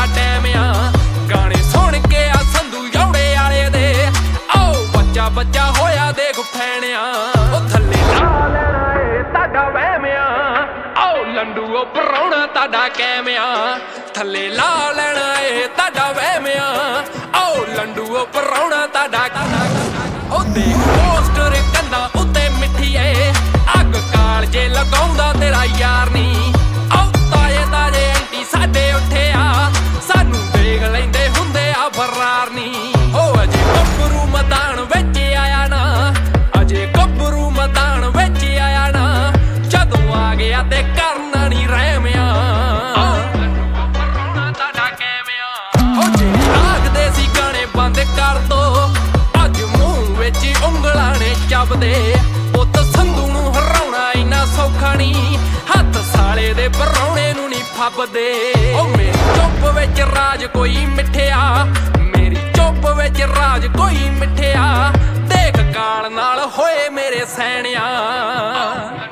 ਦਾ time ਆ ਗਾਣੇ ਸੁਣ ਕੇ ਆ ਸੰਧੂ ਜੌੜੇ ਵਾਲੇ ਦੇ ਆਓ ਬੱਚਾ ਬੱਚਾ ਹੋਇਆ ਦੇਖ ਫੈਣਿਆ ਉਹ ਥੱਲੇ ਲਾ ਲੈਣਾ ਏ ਤੁਹਾਡਾ ਵਹਿਮ ਆ ਆਓ ਲੰਡੂ ਉਹ ਪਰਾਉਣਾ ਤੁਹਾਡਾ ਕੈਮ ਆ ਥੱਲੇ ਲਾ ਲੈਣਾ ਏ ਤੁਹਾਡਾ ਵਹਿਮ ਆ ਆਓ ਲੰਡੂ ਉਹ ਪਰਾਉਣਾ ਤੁਹਾਡਾ ਉਹ ਦੇਖ ਪੋਸਟਰ ਕੰਧਾਂ ਉੱਤੇ ਮਿੱਠੀ ਏ ਅੱਗ ਕਾਲ ਜੇ ਲਗਾਉਂਦਾ ਤੇਰਾ ਯਾਰ ਨੀ ਆਓ ਤਾਏ ਤਾਜੇ ਐਂਟੀ ਸਾਡੇ ਉੱਠਿਆ ਸਾਨੂੰ ਦੇਖ ਲੈਂਦੇ ਹੁੰਦੇ ਆ ਫਰਾਰ ਨੀ ਉਹ ਅਜੇ ਗੱਭਰੂ ਮੈਦਾਨ ਵਿੱਚ ਆਇਆ ਨਾ ਅਜੇ ਗੱਭਰੂ ਮੈਦਾਨ ਵਿੱਚ ਆਇਆ ਨਾ ਜਦੋਂ ਆ ਗਿਆ ਤੇ ਕਰਨਾ ਨੀ ਰਹਿਮਿਆ ਤੁਹਾਡਾ ਕਿਵੇਂ ਉਹ ਜਿਹੜੇ ਆਖਦੇ ਸੀ ਗਾਣੇ ਬੰਦ ਕਰ ਦੋ ਅੱਜ ਮੂੰਹ ਵਿੱਚ ਉਂਗਲਾਂ ਨੇ ਚੱਬਦੇ ਪੁੱਤ ਸੰਧੂ ਨੂੰ ਹਰਾਉਣਾ ਇੰਨਾ ਸੌਖਾ ਨੀ ਹੱਥ ਸਾਲੇ ਦੇ ਪਰਾਉਣੇ ਨੂੰ ਨੀ ਫੱਬਦੇ ਉਹ ਮੇਰੀ ਚੁੱਪ ਵਿੱਚ ਰਾਜ ਕੋਈ ਮਿੱਠਿਆ ਮੇਰੀ ਚੁੱਪ ਵਿੱਚ ਰਾਜ ਕੋਈ ਮਿੱਠਿਆ ਦੇਖ ਕਾਲ ਨਾਲ ਹੋਏ ਮੇਰੇ ਸੈਣਿਆ